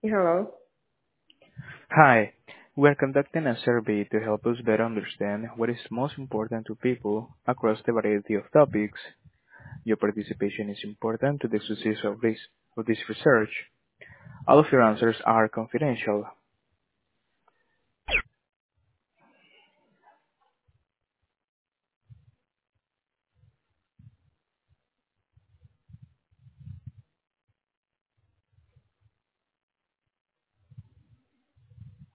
Hello. Hi, we are conducting a survey to help us better understand what is most important to people across the variety of topics. Your participation is important to the success of this research. All of your answers are confidential.